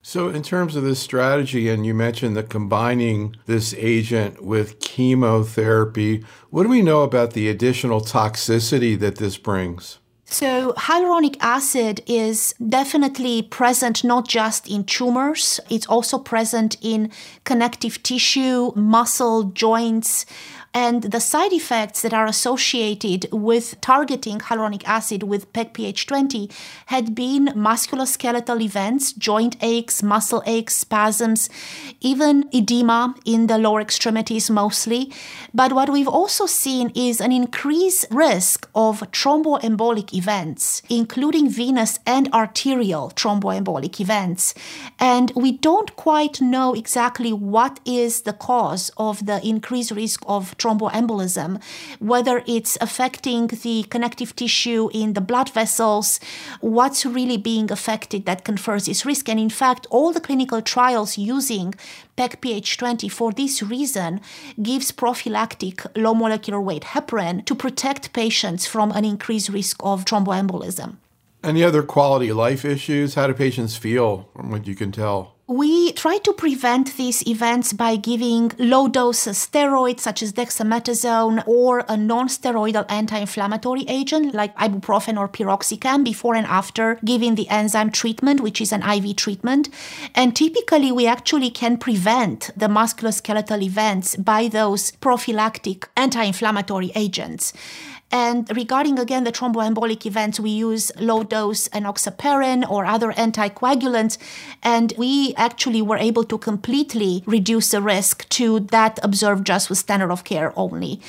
So in terms of this strategy, and you mentioned that combining this agent with chemotherapy, what do we know about the additional toxicity that this brings? So hyaluronic acid is definitely present not just in tumors, it's also present in connective tissue, muscle, joints. And the side effects that are associated with targeting hyaluronic acid with PEG-PH20 had been musculoskeletal events, joint aches, muscle aches, spasms, even edema in the lower extremities mostly. But what we've also seen is an increased risk of thromboembolic events, including venous and arterial thromboembolic events. And we don't quite know exactly what is the cause of the increased risk of thromboembolism, whether it's affecting the connective tissue in the blood vessels, what's really being affected that confers this risk. And in fact, all the clinical trials using PEG-PH20 for this reason gives prophylactic low molecular weight heparin to protect patients from an increased risk of thromboembolism. Any other quality of life issues? How do patients feel from what you can tell? We try to prevent these events by giving low-dose steroids such as dexamethasone or a non-steroidal anti-inflammatory agent like ibuprofen or piroxicam before and after giving the enzyme treatment, which is an IV treatment. And typically, we actually can prevent the musculoskeletal events by those prophylactic anti-inflammatory agents. And regarding, again, the thromboembolic events, we use low-dose enoxaparin or other anticoagulants, and we actually were able to completely reduce the risk to that observed just with standard of care only.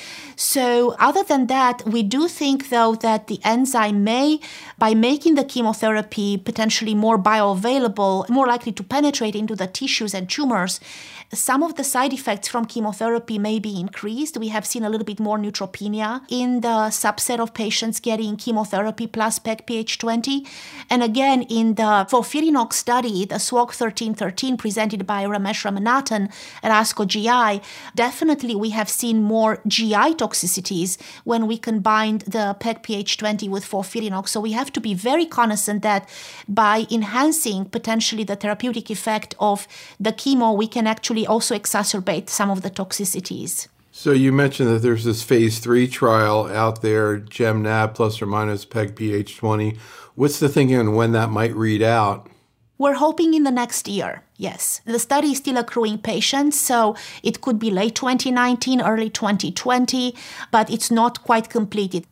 So other than that, we do think, though, that the enzyme may, by making the chemotherapy potentially more bioavailable, more likely to penetrate into the tissues and tumors, some of the side effects from chemotherapy may be increased. We have seen a little bit more neutropenia in the subset of patients getting chemotherapy plus PEG-PH20. And again, in the FOLFIRINOX study, the SWOG 1313 presented by Ramesh Ramanathan at ASCO GI, definitely we have seen more GI toxicities when we combined the PEG-PH20 with FOLFIRINOX. So we have to be very cognizant that by enhancing potentially the therapeutic effect of the chemo, we can actually also exacerbate some of the toxicities. So you mentioned that there's this phase 3 trial out there, GEMNAB plus or minus PEG-PH20. What's the thinking on when that might read out? We're hoping in the next year, yes. The study is still accruing patients, so it could be late 2019, early 2020, but it's not quite completed.